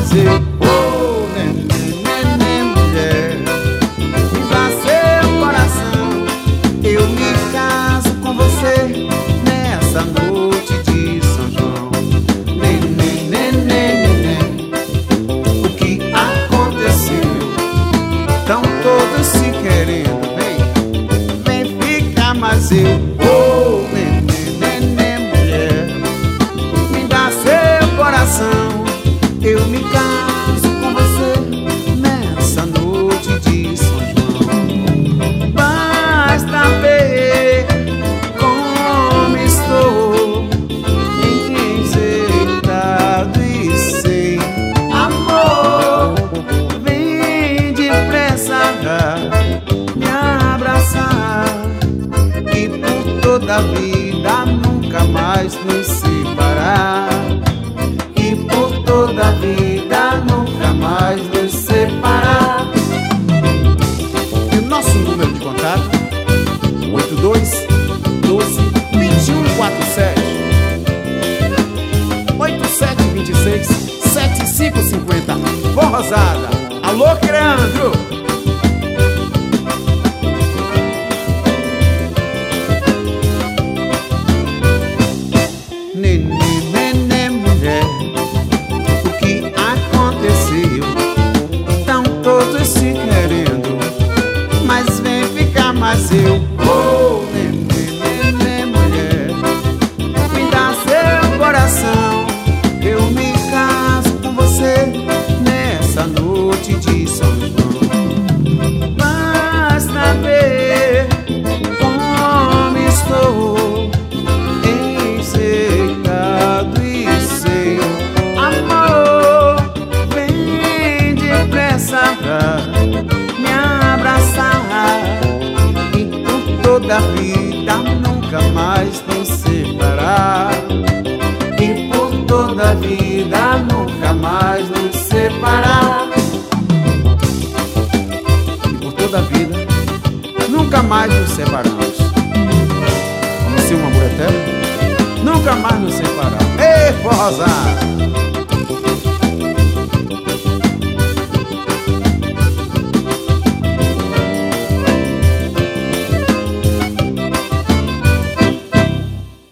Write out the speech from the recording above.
mais eu. Oh, neném, mulher, me dá seu coração. Eu me caso com você nessa noite de São João. Neném, o que aconteceu? Tão todos se querendo, vem ficar mais eu. Oh, neném, mulher, me dá seu coração. Eu me caso com você nessa noite de São João. Basta ver como estou enjeitado e sem amor. Vem depressa me abraçar e por toda a vida nunca mais nos separar. E por toda a vida nunca mais nos separar. E o nosso número de contato: 8212-2147 8726-7550. Bom, Rosada. Alô, Creandro. Neném, mulher, o que aconteceu? Tão todos se querendo, mas vem ficar mais eu. Oh, neném, mulher, me dá seu coração. Eu me caso com você nessa noite de São João. Basta ver como estou enjeitado e sem amor. Vem depressa me abraçar e por toda a vida nunca mais nos separar. E por toda a vida nunca mais nos separar. E por toda a vida nunca mais nos separamos. Vamos ser um amor eterno, nunca mais nos separar. Ei, forrosada!